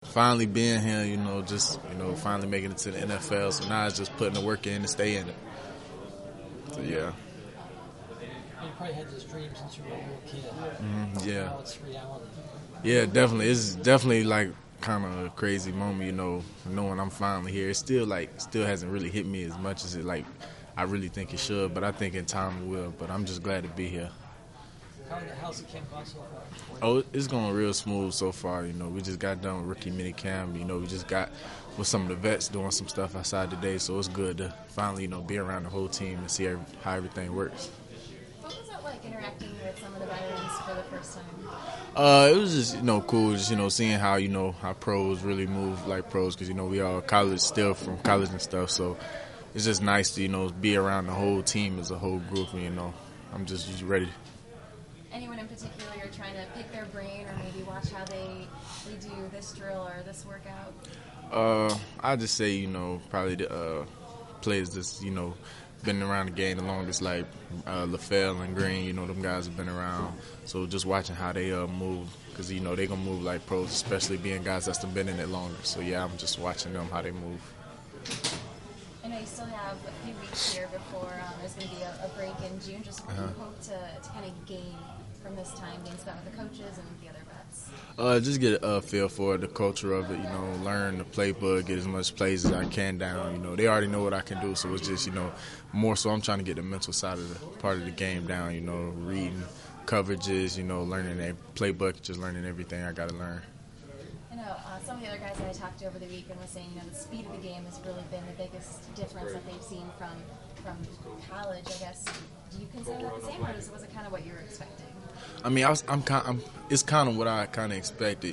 finally being here, just, finally making it to the NFL. So now it's just putting the work in to stay in it. So, yeah. You probably had this dream since you were a little kid. Yeah. Now it's reality. Yeah, definitely. It's definitely like kind of a crazy moment, knowing I'm finally here. It still hasn't really hit me as much as I really think it should, but I think in time it will. But I'm just glad to be here. How's the camp gone so far? Oh, it's going real smooth so far. We just got done with rookie mini camp. We just got with some of the vets doing some stuff outside today, so it's good to finally, be around the whole team and see how everything works. What was it like interacting with some of the veterans for the first time? It was just, cool, just, seeing how pros really move like pros, because, we all still from college and stuff, so it's just nice to, be around the whole team as a whole group, and, I'm just ready. Anyone in particular you're trying to pick their brain or maybe watch how they do this drill or this workout? I'd just say, probably the players that's, been around the game the longest, like LaFell and Green, them guys have been around. So just watching how they move, because, they're going to move like pros, especially being guys that's been in it longer. So, yeah, I'm just watching them, how they move. I know you still have a few weeks here before there's going to be a break in June. Just what do you hope to kind of gain from this time being spent with the coaches and the other vets? Just get a feel for the culture of it, learn the playbook, get as much plays as I can down. They already know what I can do, so it's just, more so I'm trying to get the mental side of the part of the game down, reading coverages, learning their playbook, just learning everything I got to learn. I know some of the other guys that I talked to over the weekend were saying, the speed of the game has really been the biggest difference that they've seen from college, I guess. Do you consider that the same, or was it kind of what you were expecting? I mean, it's kind of what I kind of expected,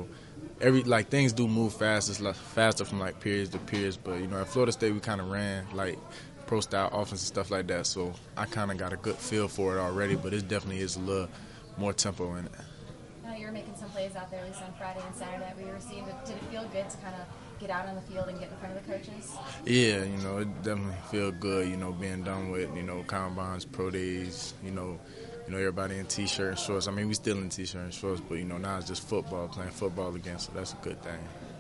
things do move fast. It's faster from periods to periods, but at Florida State we kind of ran pro style offense and stuff like that, so I kind of got a good feel for it already. But it definitely is a little more tempo in it. You were making some plays out there, at least on Friday and Saturday that we were seeing. But did it feel good to kind of get out on the field and get in front of the coaches? Yeah, it definitely feel good. Being done with combines, pro days. Everybody in t-shirt and shorts. I mean, we still in t-shirt and shorts, but now it's just football, playing football again, so that's a good thing.